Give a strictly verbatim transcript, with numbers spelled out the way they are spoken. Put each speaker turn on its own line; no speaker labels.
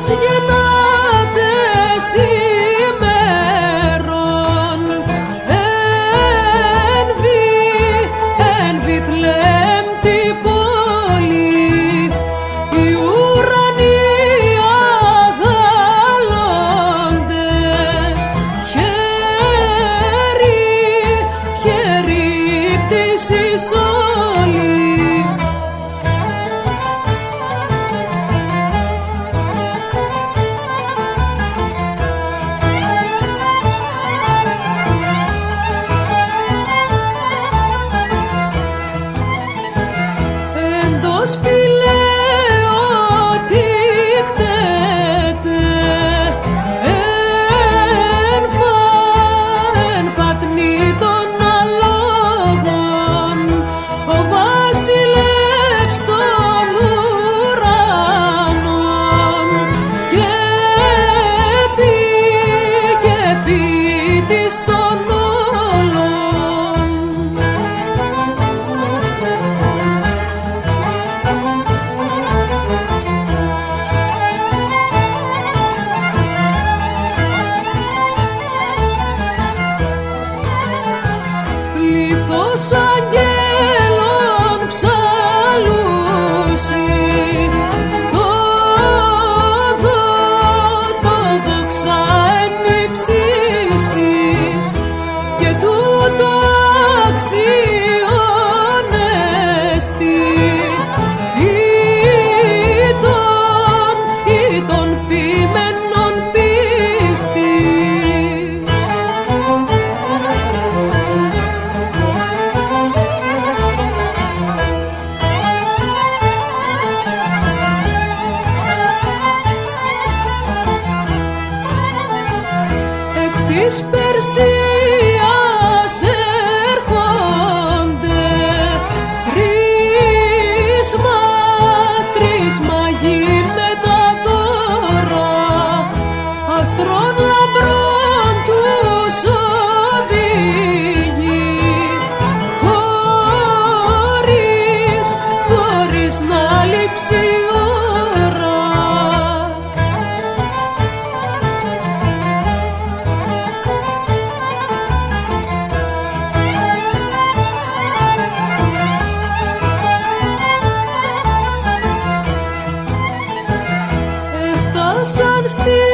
γεννάτε σήμερον εν βι, εν Βιθλεέμ την πόλη οι ουρανοί αγαλώνται χέρι, χέρι κτήσεις όλοι. Σπηλαίο τίκτεται εν φα, εν φατνή των αλόγων ο βασιλεύς των ουρανών και πει, και ποιητής των όλων. Πλήθος αγγέλων ψαλούσι το δο, το δόξα εν ύψης της και τούτο αξιώνεστη ή των ποιημένων πίστης. Εκ της Περσίας έρχονται τρεις, μα, τρεις μαγεί με τα δώρα αστρών λαμπρών τους οδηγεί χωρίς, χωρίς να λείψει η ώρα. Έφτασαν στη